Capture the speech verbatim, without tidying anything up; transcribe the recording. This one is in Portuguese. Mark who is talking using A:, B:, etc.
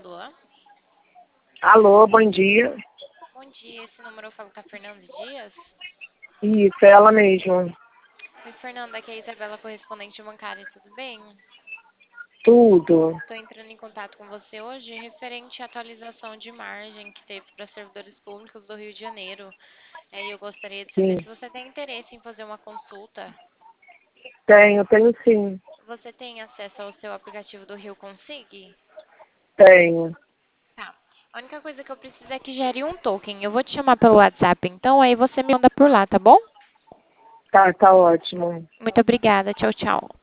A: Alô?
B: Alô, bom dia.
A: Bom dia, esse número eu falo com a Fernanda Dias?
B: Isso, é ela mesmo.
A: Oi, Fernanda, aqui é a Isabela, correspondente bancária, tudo bem?
B: Tudo.
A: Estou entrando em contato com você hoje referente à atualização de margem que teve para servidores públicos do Rio de Janeiro. É, E eu gostaria de saber
B: Sim.
A: se você tem interesse em fazer uma consulta.
B: Tenho, tenho sim.
A: Você tem acesso ao seu aplicativo do Rio Consig?
B: Tenho.
A: Tá. A única coisa que eu preciso é que gere um token. Eu vou te chamar pelo WhatsApp, então, aí você me manda por lá, tá bom?
B: Tá, tá ótimo.
A: Muito obrigada. Tchau, tchau.